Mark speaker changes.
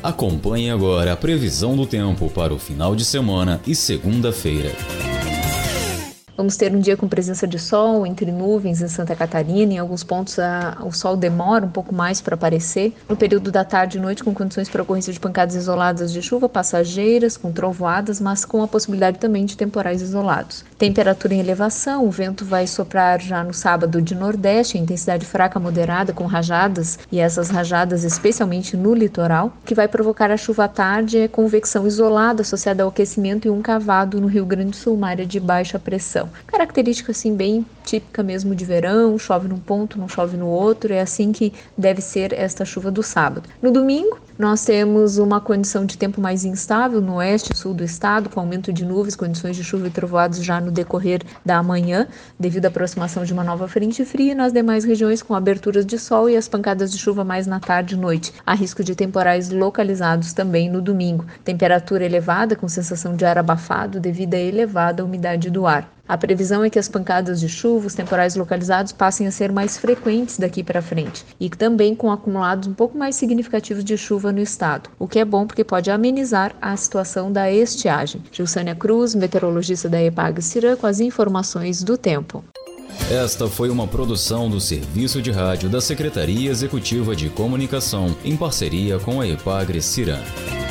Speaker 1: Acompanhe agora a previsão do tempo para o final de semana e segunda-feira.
Speaker 2: Vamos ter um dia com presença de sol entre nuvens em Santa Catarina. Em alguns pontos o sol demora um pouco mais para aparecer. No período da tarde e noite, com condições para ocorrência de pancadas isoladas de chuva passageiras, com trovoadas, mas com a possibilidade também de temporais isolados. Temperatura em elevação, o vento vai soprar já no sábado de nordeste, em intensidade fraca moderada, com rajadas, e essas rajadas especialmente no litoral, que vai provocar a chuva à tarde, é convecção isolada associada ao aquecimento e um cavado no Rio Grande do Sul, uma área de baixa pressão. Característica assim bem típica mesmo de verão, chove num ponto, não chove no outro, é assim que deve ser esta chuva do sábado. No domingo, nós temos uma condição de tempo mais instável no oeste e sul do estado, com aumento de nuvens, condições de chuva e trovoados já no decorrer da manhã, devido à aproximação de uma nova frente fria, e nas demais regiões com aberturas de sol e as pancadas de chuva mais na tarde e noite. Há risco de temporais localizados também no domingo. Temperatura elevada, com sensação de ar abafado devido à elevada umidade do ar. A previsão é que as pancadas de chuva, os temporais localizados, passem a ser mais frequentes daqui para frente e também com acumulados um pouco mais significativos de chuva no estado, o que é bom porque pode amenizar a situação da estiagem. Gilsânia Cruz, meteorologista da EPAG-CIRAM, com as informações do tempo.
Speaker 1: Esta foi uma produção do Serviço de Rádio da Secretaria Executiva de Comunicação, em parceria com a EPAG-CIRAM.